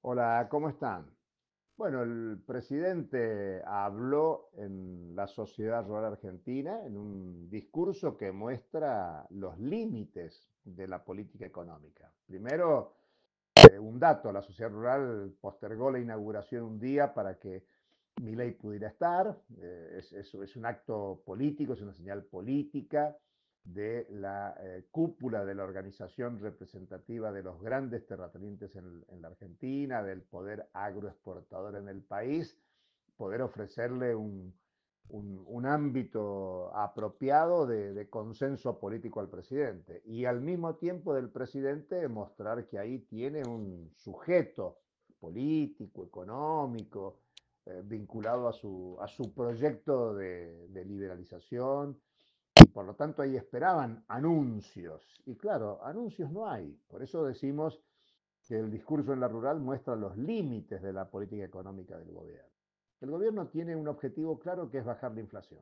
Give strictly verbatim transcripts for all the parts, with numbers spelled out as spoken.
Hola, ¿cómo están? Bueno, el presidente habló en la Sociedad Rural Argentina en un discurso que muestra los límites de la política económica. Primero, eh, un dato, la Sociedad Rural postergó la inauguración un día para que Milei pudiera estar. Eh, es, es, es, un acto político, es una señal política de la eh, cúpula de la organización representativa de los grandes terratenientes en, en la Argentina, del poder agroexportador en el país, poder ofrecerle un, un, un ámbito apropiado de, de, consenso político al presidente y al mismo tiempo del presidente mostrar que ahí tiene un sujeto político, económico, eh, vinculado a su, a su proyecto de, de liberalización y por lo tanto ahí esperaban anuncios. Y claro, anuncios no hay. Por eso decimos que el discurso en la rural muestra los límites de la política económica del gobierno. El gobierno tiene un objetivo claro que es bajar la inflación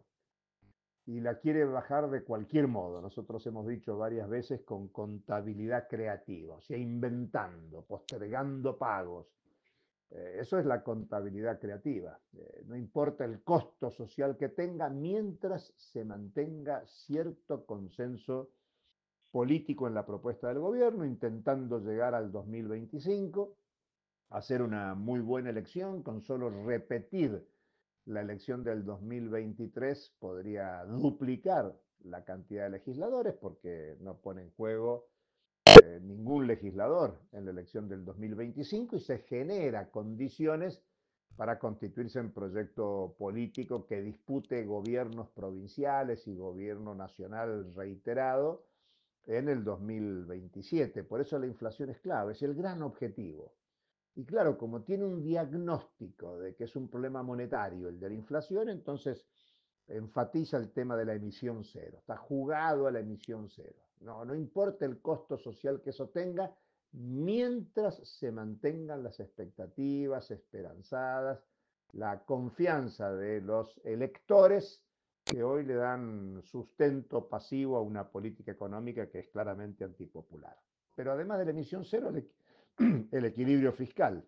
y la quiere bajar de cualquier modo. Nosotros hemos dicho varias veces con contabilidad creativa, o sea, inventando, postergando pagos. Eh, eso es la contabilidad creativa. Eh, no importa el costo social que tenga mientras se mantenga cierto consenso político en la propuesta del gobierno, intentando llegar al dos mil veinticinco, hacer una muy buena elección, con solo repetir la elección del dos mil veintitrés podría duplicar la cantidad de legisladores porque no pone en juego eh, ningún legislador en la elección del dos mil veinticinco y se genera condiciones para constituirse en proyecto político que dispute gobiernos provinciales y gobierno nacional reiterado en el dos mil veintisiete. Por eso la inflación es clave, es el gran objetivo. Y claro, como tiene un diagnóstico de que es un problema monetario el de la inflación, entonces enfatiza el tema de la emisión cero. Está jugado a la emisión cero. No, no importa el costo social que eso tenga, mientras se mantengan las expectativas esperanzadas, la confianza de los electores que hoy le dan sustento pasivo a una política económica que es claramente antipopular. Pero además de la emisión cero, el equilibrio fiscal.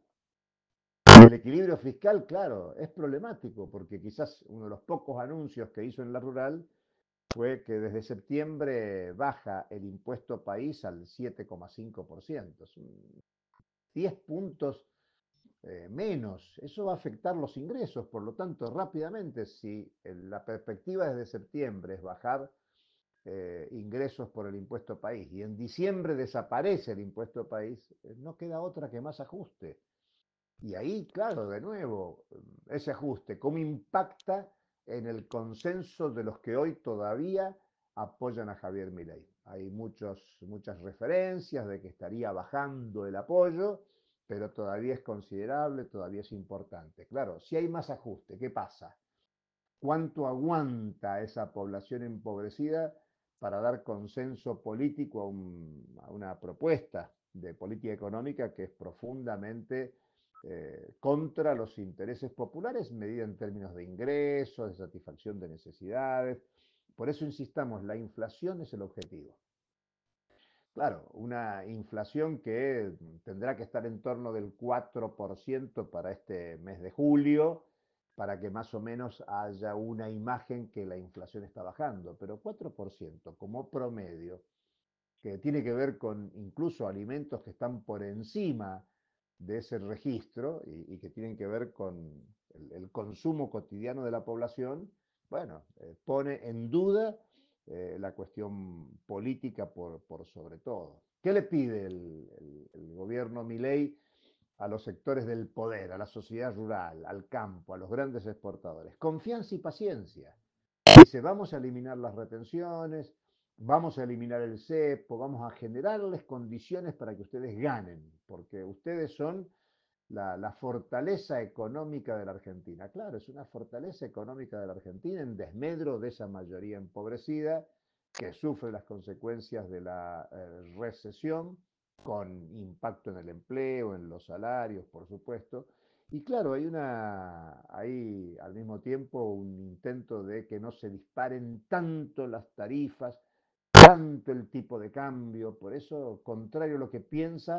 El equilibrio fiscal, claro, es problemático porque quizás uno de los pocos anuncios que hizo en la rural fue que desde septiembre baja el impuesto país al siete coma cinco por ciento. Es diez puntos eh, menos. Eso va a afectar los ingresos, por lo tanto, rápidamente, si la perspectiva desde septiembre es bajar eh, ingresos por el impuesto país y en diciembre desaparece el impuesto país, eh, no queda otra que más ajuste. Y ahí, claro, de nuevo, ese ajuste, ¿cómo impacta en el consenso de los que hoy todavía apoyan a Javier Milei? Hay muchos, muchas referencias de que estaría bajando el apoyo, pero todavía es considerable, todavía es importante. Claro, si hay más ajuste, ¿qué pasa? ¿Cuánto aguanta esa población empobrecida para dar consenso político a, un, a una propuesta de política económica que es profundamente eh, contra los intereses populares, medida en términos de ingresos, de satisfacción de necesidades? Por eso insistamos, la inflación es el objetivo. Claro, una inflación que tendrá que estar en torno del cuatro por ciento para este mes de julio, para que más o menos haya una imagen que la inflación está bajando, pero cuatro por ciento como promedio, que tiene que ver con incluso alimentos que están por encima de ese registro y, y que tienen que ver con el, el, consumo cotidiano de la población, bueno, eh, pone en duda eh, la cuestión política por, por, sobre todo. ¿Qué le pide el, el, el gobierno Milei a los sectores del poder, a la sociedad rural, al campo, a los grandes exportadores? Confianza y paciencia. Dice, vamos a eliminar las retenciones, vamos a eliminar el cepo, vamos a generarles condiciones para que ustedes ganen, porque ustedes son la, la, fortaleza económica de la Argentina. Claro, es una fortaleza económica de la Argentina en desmedro de esa mayoría empobrecida que sufre las consecuencias de la eh, recesión, con impacto en el empleo, en los salarios, por supuesto. Y claro, hay una, hay al mismo tiempo un intento de que no se disparen tanto las tarifas, tanto el tipo de cambio. Por eso, contrario a lo que piensa,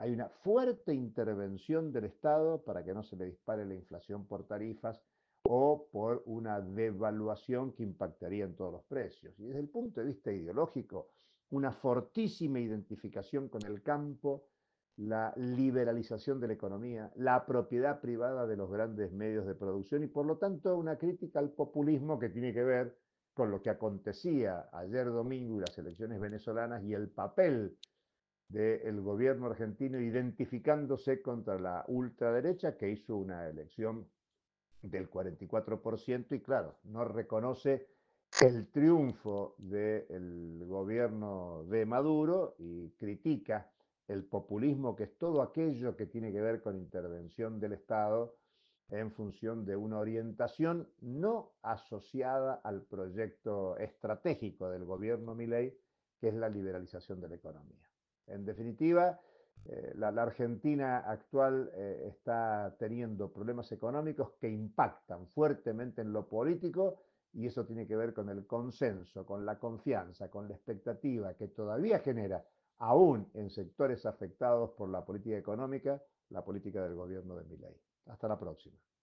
Hay una fuerte intervención del Estado para que no se le dispare la inflación por tarifas o por una devaluación que impactaría en todos los precios. Y desde el punto de vista ideológico, una fortísima identificación con el campo, la liberalización de la economía, la propiedad privada de los grandes medios de producción y por lo tanto una crítica al populismo que tiene que ver con lo que acontecía ayer domingo y las elecciones venezolanas y el papel del gobierno argentino identificándose contra la ultraderecha que hizo una elección del cuarenta y cuatro por ciento y claro, no reconoce el triunfo del gobierno de Maduro y critica el populismo, que es todo aquello que tiene que ver con intervención del Estado en función de una orientación no asociada al proyecto estratégico del gobierno Milei, que es la liberalización de la economía. En definitiva, eh, la, la, Argentina actual eh, está teniendo problemas económicos que impactan fuertemente en lo político y eso tiene que ver con el consenso, con la confianza, con la expectativa que todavía genera, aún en sectores afectados por la política económica, la política del gobierno de Milei. Hasta la próxima.